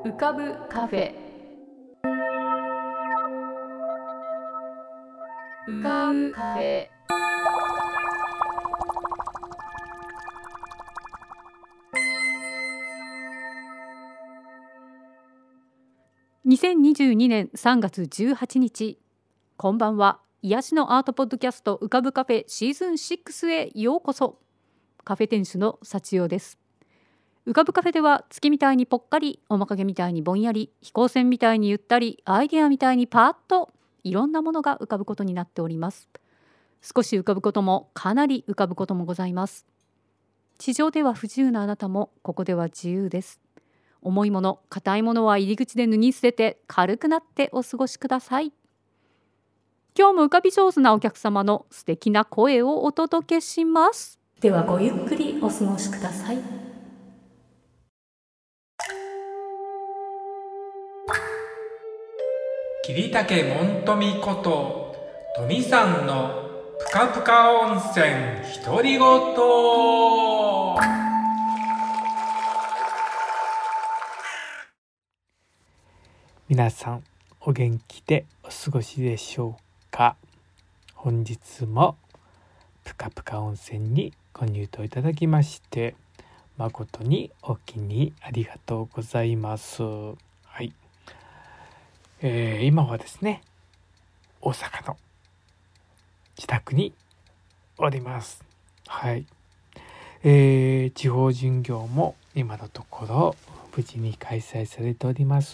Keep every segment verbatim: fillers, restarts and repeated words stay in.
浮かぶカフェ。浮かぶカフェ。にせんにじゅうにねんさんがつじゅうはちにち、こんばんは。癒しのアートポッドキャスト浮かぶカフェシーズンろくへようこそ。カフェ店主の幸代です。浮かぶカフェでは月みたいにぽっかり、面影みたいにぼんやり、飛行船みたいにゆったり、アイデアみたいにパーッといろんなものが浮かぶことになっております。少し浮かぶこともかなり浮かぶこともございます。地上では不自由なあなたもここでは自由です。重いもの、硬いものは入り口で脱ぎ捨てて軽くなってお過ごしください。今日も浮かび上手なお客様の素敵な声をお届けします。ではごゆっくりお過ごしください。 桐竹門富こと富さんのぷかぷか温泉独り言。皆さんお元気でお過ごしでしょうか。本日もぷかぷか温泉にご入湯いただきまして誠にお気にありがとうございます。はい、えー、今はですね大阪の自宅におります。はい、えー、地方巡業も今のところ無事に開催されております。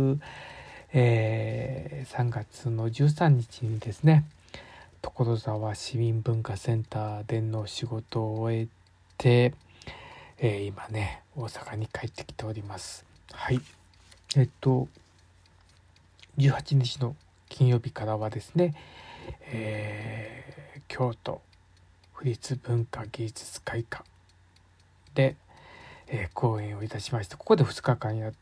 えー、さんがつのじゅうさんにちにですね所沢市民文化センターでの仕事を終えて、えー、今ね大阪に帰ってきております。はい、えっとじゅうはちにちの金曜日からはですね、えー、京都府立文化芸術会館で、えー、講演をいたしまして、ここでふつかかんやって、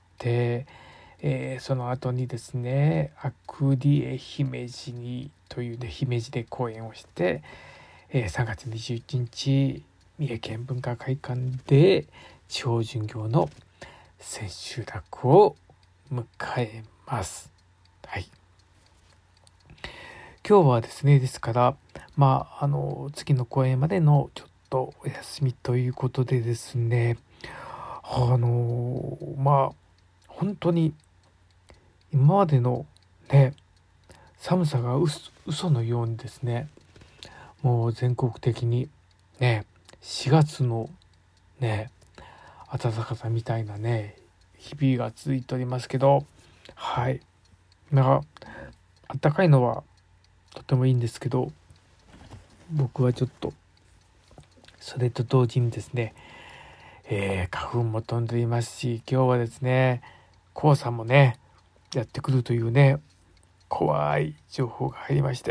えー、その後にですね阿久里江姫路にというね姫路で講演をして、えー、さんがつにじゅういちにち三重県文化会館で地方巡業の千秋楽を迎えます。はい、今日はですねですからまああの次の公演までのちょっとお休みということでですね、あのまあ本当に今までのね寒さがう嘘のようにですねもう全国的にねしがつのね暖かさみたいなね日々が続いておりますけど、はいなんか暖かいのはとてもいいんですけど、僕はちょっとそれと同時にですね、えー、花粉も飛んでいますし、今日はですね黄砂もねやってくるというね怖い情報が入りまして、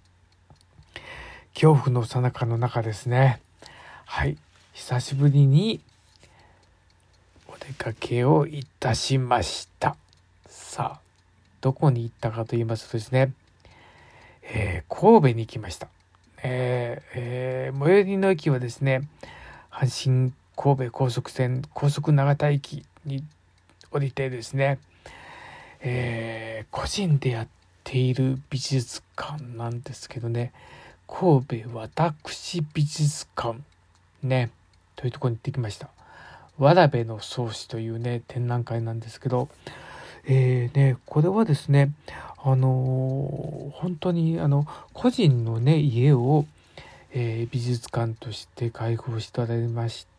恐怖の最中の中ですね、はい久しぶりにお出かけをいたしました。さあどこに行ったかと言いますとですね、えー、神戸に行きました。えーえー、最寄りの駅はですね阪神神戸高速線高速長田駅に降りてですね、えー、個人でやっている美術館なんですけどね、神戸私美術館ねというところに行ってきました。わらべの草子というね展覧会なんですけど、えーね、これはですね、あのー、本当にあの個人のね家を、えー、美術館として開放しておられまして、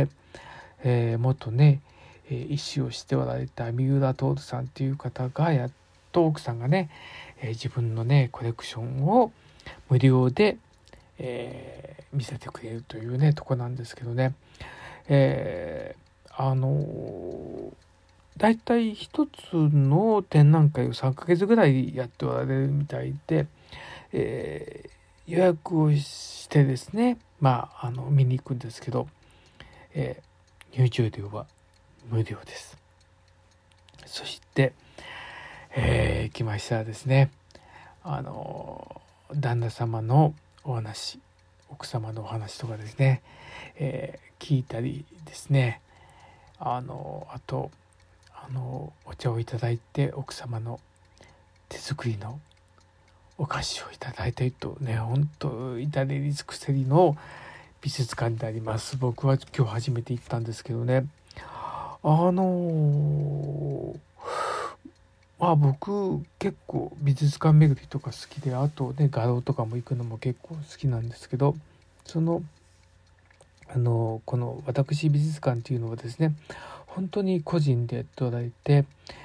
えー、元ね、えー、医師をしておられた三浦徹さんという方がやっと奥さんがね、えー、自分のねコレクションを無料で、えー、見せてくれるというねとこなんですけどね、えー、あのーだいたい一つの展覧会をさんかげつぐらいやっておられるみたいで、えー、予約をしてですねまああの見に行くんですけど、えー、入場料は無料です。そして、えー、行きましたらですねあの旦那様のお話奥様のお話とかですね、えー、聞いたりですねあのあとああのお茶をいただいて、奥様の手作りのお菓子をいただいたりとね、本当至れり尽くせりの美術館であります。僕は今日初めて行ったんですけどね、あのまあ僕結構美術館巡りとか好きで、あとね画廊とかも行くのも結構好きなんですけど、そのあのこの私美術館っていうのはですね、本当に個人で捉えて、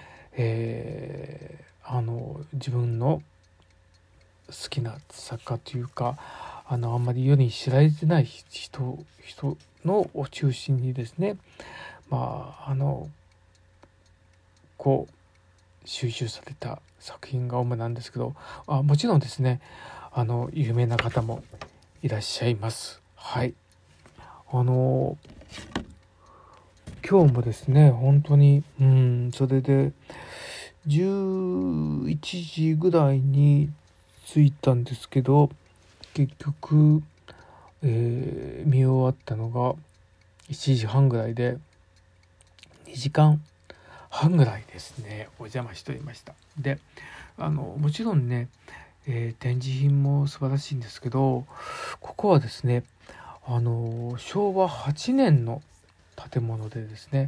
えー、あの自分の好きな作家というか、あのあんまり世に知られてない人人のを中心にですね、まああのこう収集された作品が主なんですけど、あもちろんですね、あの有名な方もいらっしゃいます。はい、あの今日もですね、本当にうんそれでじゅういちじぐらいに着いたんですけど、結局、えー見終わったのがいちじはんぐらいで、にじかんはんぐらいですねお邪魔しておりました。で、あのもちろんね、えー展示品も素晴らしいんですけど、ここはですね、あのしょうわはちねんの建物でですね、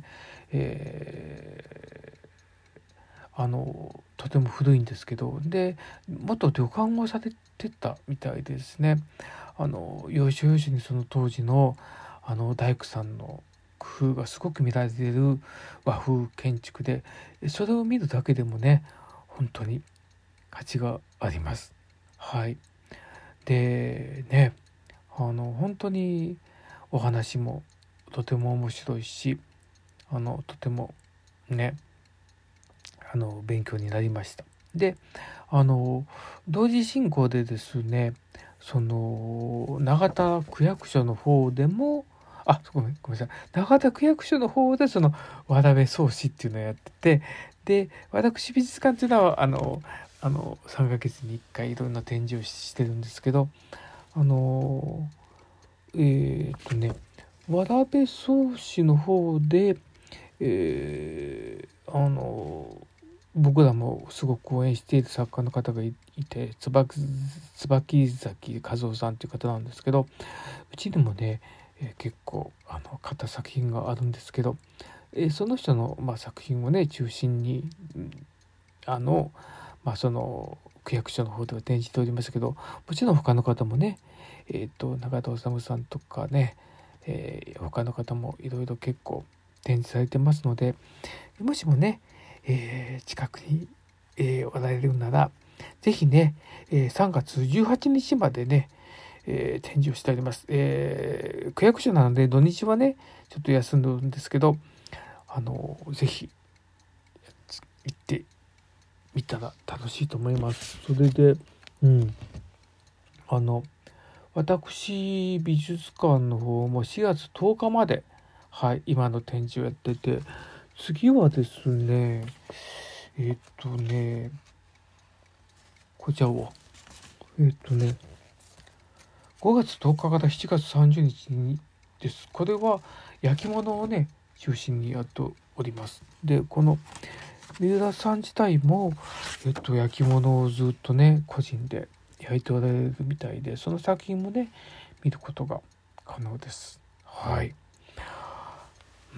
えーあのとても古いんですけど、で元旅館をされてたみたいでですね、あの要所要所にその当時のあの大工さんの工夫がすごく見られている和風建築で、それを見るだけでもね本当に価値があります。はい。でね、あの本当にお話もとても面白いし、あのとてもねあの勉強になりました。で、あの同時進行でですね、その永田区役所の方でもあごめんごめんなさい永田区役所の方でそのわらべ草子っていうのをやってて、で私美術館っていうのはあのあのさんかげつにいっかいいろんな展示をしてるんですけど、あのえー、っとねわらべ草子の方で、えー、あの僕らもすごく応援している作家の方がいて、椿椿崎和夫さんという方なんですけど、うちにもね、えー結構あの買った作品があるんですけど、えーその人の、まあ、作品をね中心にあの、まあ、その区役所の方では展示しておりますけど、もちろん他の方もね、えー、と永田修さんとかね、えー他の方もいろいろ結構展示されてますので、もしもね、えー近くに、えーおられるならぜひね、えーさんがつじゅうはちにちまでね、えー展示をしております。えー区役所なので土日はねちょっと休んでるんですけど、あのぜひ行ってみたら楽しいと思います。それで、うん、あの私美術館の方もしがつとおかまで、はい、今の展示をやってて、次はですねえーっとねこちらをえーっとねごがつとおかからしちがつさんじゅうにちにです。これは焼き物をね中心にやっております。でこの三浦さん自体も、えっと、焼き物をずっとね個人で焼いておられるみたいで、その作品もね見ることが可能です。はい、うん、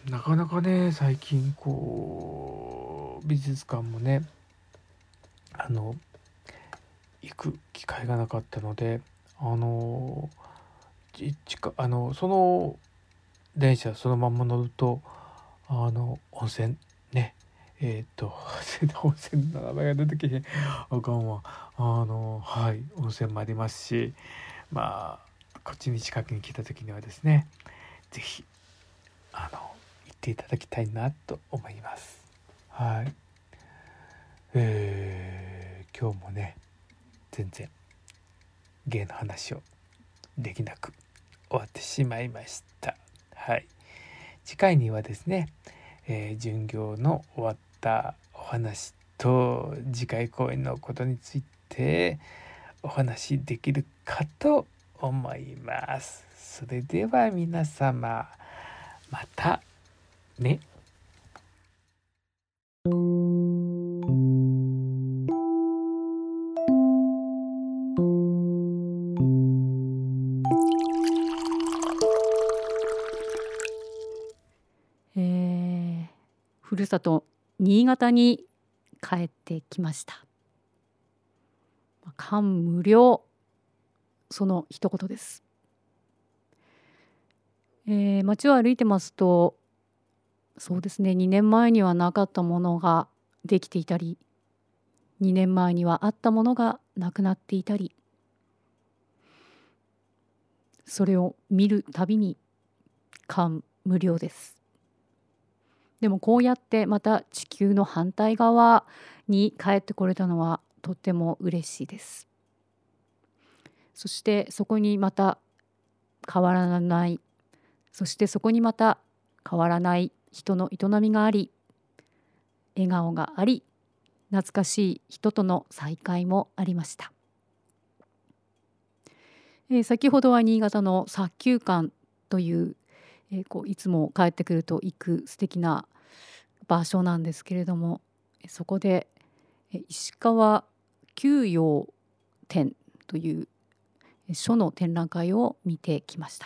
なかなかね最近こう美術館もねあの行く機会がなかったので、あのち近あのその電車そのまま乗るとあの温泉ねえっ、と温泉の名前が出てきてあかんわ、あのはい温泉もありますし、まあこっちに近くに来た時にはですね是非あの行っていただきたいなと思います。はい、えー、今日もね全然芸の話をできなく終わってしまいました。はい、次回にはですね、えー、巡業の終わったお話と次回公演のことについてお話できるかと思います。それでは皆様またね。 ふるさと新潟に帰ってきました。感無量、その一言です。えー、街を歩いてますと、そうですね、にねんまえにはなかったものができていたり、にねんまえにはあったものがなくなっていたり、それを見るたびに感無量です。でもこうやってまた地球の反対側に帰ってこれたのはとっても嬉しいです。そしてそこにまた変わらない、そしてそこにまた変わらない人の営みがあり、笑顔があり、懐かしい人との再会もありました。えー、先ほどは新潟の砂丘館という、えー、こういつも帰ってくると行く素敵な場所なんですけれども、そこで石川休養展という書の展覧会を見てきました。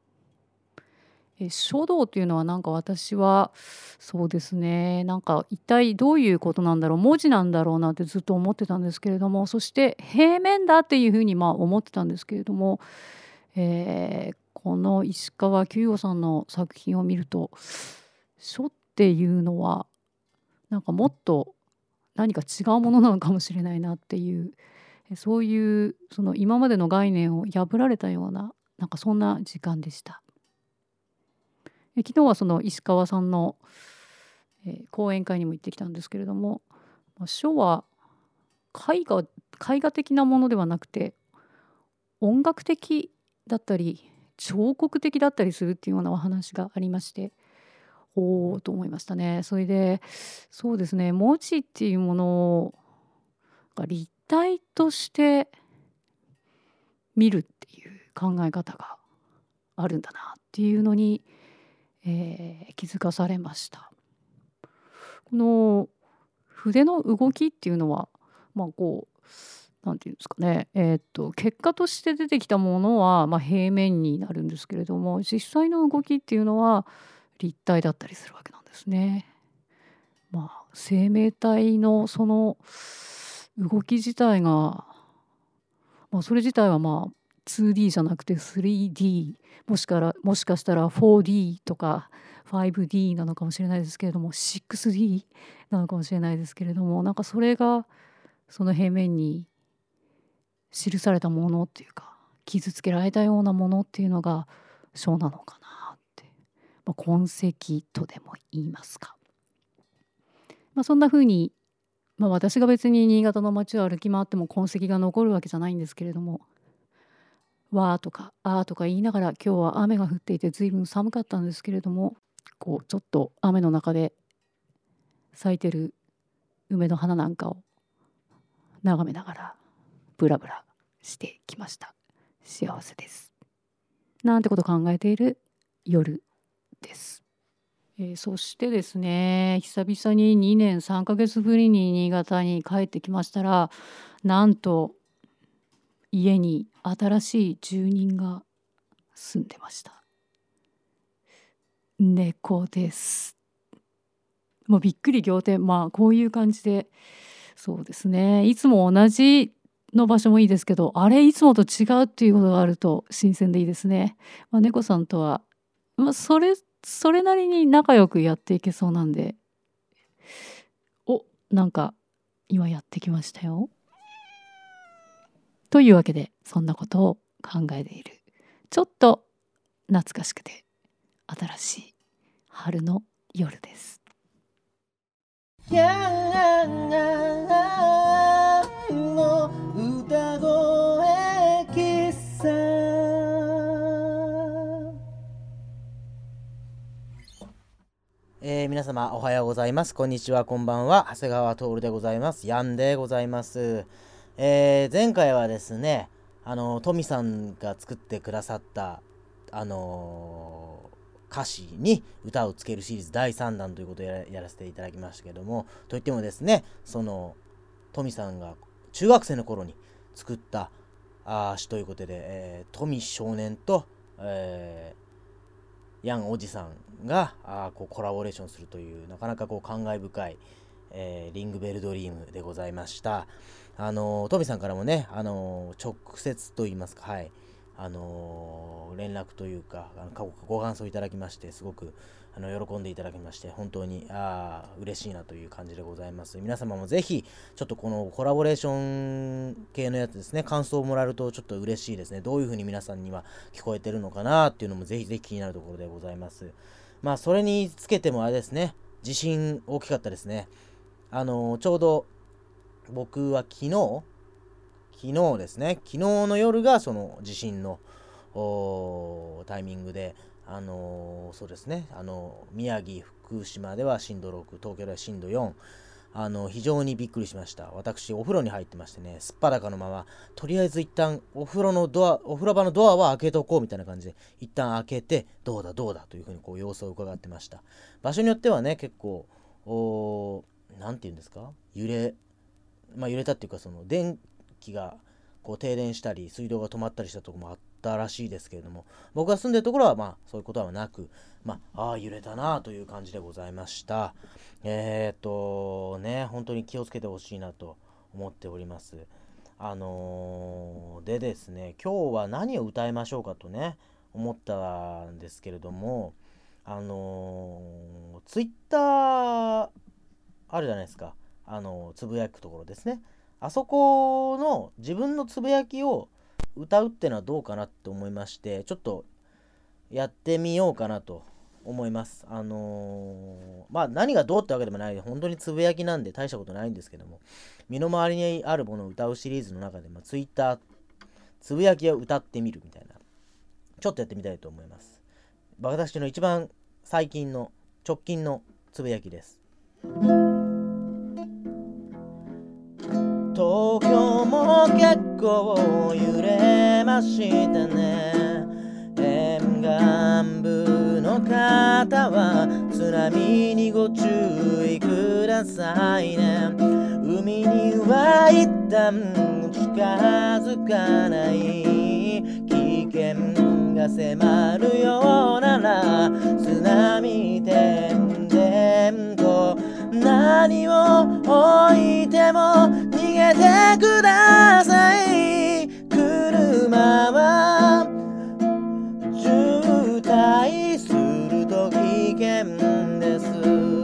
書道というのはなんか私はそうですね、なんか一体どういうことなんだろう、文字なんだろうなってずっと思ってたんですけれども、そして平面だっていうふうにまあ思ってたんですけれども、えー、この石川久陽さんの作品を見ると、書っていうのはなんかもっと何か違うものなのかもしれないなっていう、そういうその今までの概念を破られたような、なんかそんな時間でした。昨日はその石川さんの、えー、講演会にも行ってきたんですけれども、書は絵画、絵画的なものではなくて音楽的だったり彫刻的だったりするっていうようなお話がありまして、おおと思いましたね。それでそうですね、文字っていうものが立体として見るっていう考え方があるんだなっていうのにえー、気づかされました。この筆の動きっていうのは、まあこうなんていうんですかね、えー、っと結果として出てきたものは、まあ、平面になるんですけれども、実際の動きっていうのは立体だったりするわけなんですね。まあ生命体のその動き自体が、まあ、それ自体はまあ ツーディー じゃなくて スリーディー、もしからもしかしたら フォーディー とか ファイブディー なのかもしれないですけれども シックスディー なのかもしれないですけれども、なんかそれがその平面に記されたものっていうか、傷つけられたようなものっていうのが書なのかなって、まあ、痕跡とでも言いますか、まあ、そんな風に、まあ、私が別に新潟の街を歩き回っても痕跡が残るわけじゃないんですけれども、わーとかあーとか言いながら、今日は雨が降っていて随分寒かったんですけれども、こうちょっと雨の中で咲いてる梅の花なんかを眺めながらブラブラしてきました。幸せですなんてこと考えている夜です。えー、そしてですね、久々ににねんさんかげつぶりに新潟に帰ってきましたら、なんと家に新しい住人が住んでました。猫です。もうびっくり仰天、まあこういう感じで、そうですね、いつも同じの場所もいいですけど、あれいつもと違うっていうことがあると新鮮でいいですね。まあ、猫さんとは、まあ、それそれなりに仲良くやっていけそうなんで、お、なんか今やってきましたよ。というわけで、そんなことを考えている、ちょっと懐かしくて新しい春の夜です。の歌声喫茶。 えー、皆様おはようございます。こんにちは、こんばんは。長谷川徹でございます。ヤンでございます。えー、前回はですね、あのトミさんが作ってくださったあのー歌詞に歌をつけるシリーズだいさんだんということを や, やらせていただきましたけども、といってもですね、そのトミさんが中学生の頃に作ったあ詩ということで、えー、トミ少年と、えー、 ヤンおじさんがあこうコラボレーションするというなかなかこう感慨深い、えー、リングベルドリームでございました。あのー、トミさんからもね、あのー、直接と言いますか、はい、あのー、連絡というかあのご感想いただきまして、すごくあの喜んでいただきまして、本当にあ嬉しいなという感じでございます。皆様もぜひちょっとこのコラボレーション系のやつですね、感想をもらえるとちょっと嬉しいですね。どういう風に皆さんには聞こえてるのかなっていうのもぜひぜひ気になるところでございます。まあそれにつけてもあれですね、地震大きかったですね。あのー、ちょうど僕は昨日昨日ですね昨日の夜がその地震のタイミングで、あのー、そうですね、あのー、宮城福島では震度ろく、東京では震度よん、あのー、非常にびっくりしました。私お風呂に入ってましてね、すっぱだかのままとりあえず一旦お風呂のドアお風呂場のドアは開けとこうみたいな感じで一旦開けて、どうだどうだというふうにこう様子を伺ってました。場所によってはね、結構おなんて言うんですか、揺れまあ揺れたっていうか、その電気がこう停電したり水道が止まったりしたところもあったらしいですけれども、僕が住んでるところはまあそういうことはなく、まあああ揺れたなという感じでございました。えっとね本当に気をつけてほしいなと思っております。あのー、でですね、今日は何を歌いましょうかとね思ったんですけれども、あのー、ツイッターあるじゃないですか、あのつぶやくところですね。あそこの自分のつぶやきを歌うってのはどうかなって思いまして、ちょっとやってみようかなと思います。あのー、まあ何がどうってわけでもないで、本当につぶやきなんで大したことないんですけども、身の回りにあるものを歌うシリーズの中で、まあ、ツイッターつぶやきを歌ってみるみたいな、ちょっとやってみたいと思います。私の一番最近の直近のつぶやきです。東京も結構揺れましたね。沿岸部の方は津波にご注意くださいね。海には一旦近づかない。危険が迫るようなら津波てんてんと何を置いても逃げてください。車は渋滞すると危険です。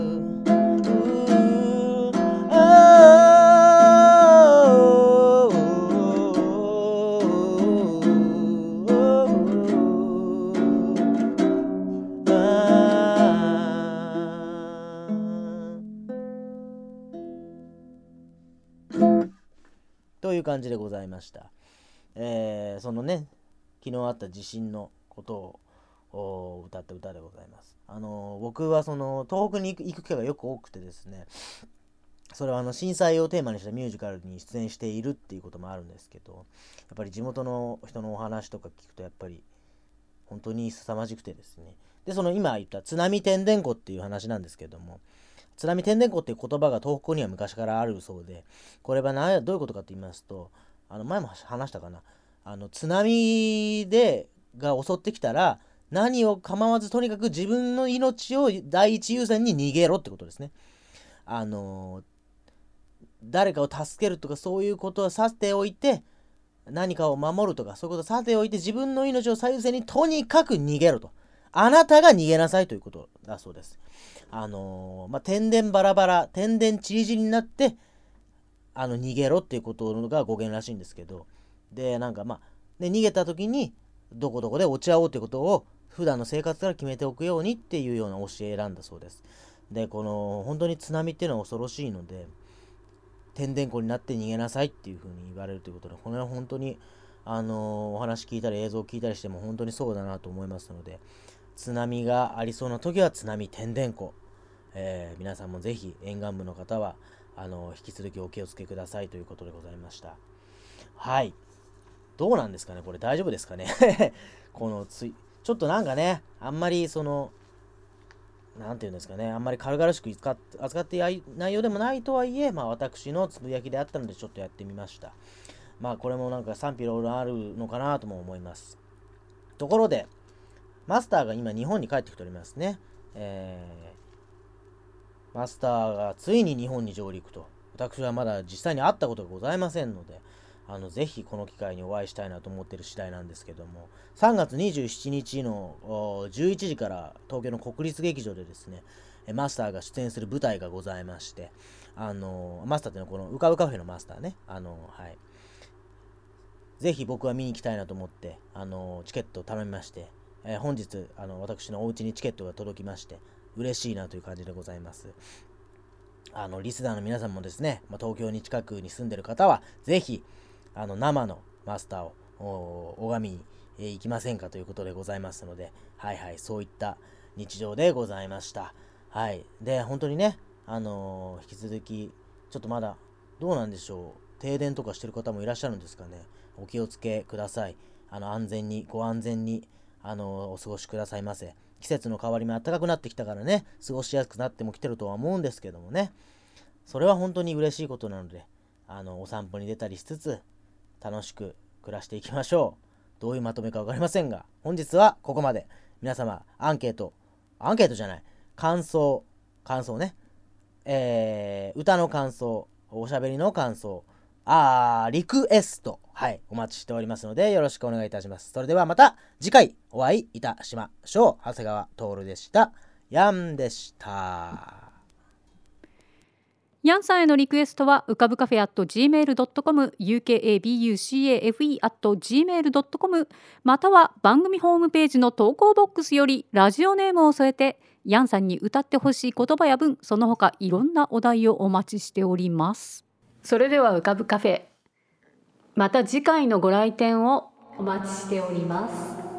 という感じでございました。えー、そのね昨日あった地震のことを歌った歌でございます。あのー、僕はその東北に行く、行く機会がよく多くてですね、それはあの震災をテーマにしたミュージカルに出演しているっていうこともあるんですけど、やっぱり地元の人のお話とか聞くとやっぱり本当に凄まじくてですね、でその今言った津波てんでんこっていう話なんですけども、津波てんでんこっていう言葉が東北には昔からあるそうで、これはなどういうことかと言いますと、あの前も話したかな、あの津波でが襲ってきたら何を構わずとにかく自分の命を第一優先に逃げろってことですね。あの誰かを助けるとかそういうことはさておいて、何かを守るとかそういうことはさておいて、自分の命を最優先にとにかく逃げろと、あなたが逃げなさいということだそうです。あのー、まあ、天然バラバラ、天然チリチリになって、あの、逃げろっていうことが語源らしいんですけど、で、なんかまあ、で、逃げた時に、どこどこで落ち合おうということを、普段の生活から決めておくようにっていうような教え選んだそうです。で、この、本当に津波っていうのは恐ろしいので、天然湖になって逃げなさいっていうふうに言われるということで、これは本当に、あのー、お話聞いたり映像聞いたりしても本当にそうだなと思いますので、津波がありそうな時は津波てんでんこ、えー、皆さんもぜひ沿岸部の方はあの引き続きお気をつけくださいということでございました。はい、どうなんですかね、これ大丈夫ですかねこのついちょっとなんかね、あんまりそのなんていうんですかね、あんまり軽々しく扱ってい内容でもないとはいえ、まあ私のつぶやきであったのでちょっとやってみました。まあこれもなんか賛否両論あるのかなとも思います。ところでマスターが今日本に帰ってきておりますね。えー、マスターがついに日本に上陸と。私はまだ実際に会ったことがございませんので、あのぜひこの機会にお会いしたいなと思っている次第なんですけども、さんがつにじゅうしちにちのじゅういちじから東京の国立劇場でですね、マスターが出演する舞台がございまして、あのマスターっていうのはこの浮かぶカフェのマスターね、あのはい、ぜひ僕は見に行きたいなと思って、あのチケットを頼みまして、えー、本日あの私のお家にチケットが届きまして、嬉しいなという感じでございます。あのリスナーの皆さんもですね、まあ、東京に近くに住んでる方はぜひあの生のマスターを拝みに、えー、行きませんかということでございますので、はいはい、そういった日常でございました。はい。で、本当にね、あのー、引き続きちょっとまだどうなんでしょう、停電とかしてる方もいらっしゃるんですかね。お気をつけください。あの安全にご安全に、あのー、お過ごしくださいませ。季節の変わり目暖かくなってきたからね、過ごしやすくなってもきてるとは思うんですけどもね、それは本当に嬉しいことなので、あのお散歩に出たりしつつ楽しく暮らしていきましょう。どういうまとめか分かりませんが、本日はここまで。皆様アンケートアンケートじゃない感想感想ね、えー、歌の感想、おしゃべりの感想、あーリクエスト、はいお待ちしておりますのでよろしくお願いいたします。それではまた次回お会いいたしましょう。長谷川徹でした。ヤンでした。 ヤンさんへのリクエストは浮かぶカフェ アットジーメールドットコム ユーケーエービーユーシーエーエフイー アットジーメールドットコム または番組ホームページの投稿ボックスよりラジオネームを添えてヤンさんに歌ってほしい言葉や文、その他いろんなお題をお待ちしております。それでは浮かぶカフェ、また次回のご来店をお待ちしております。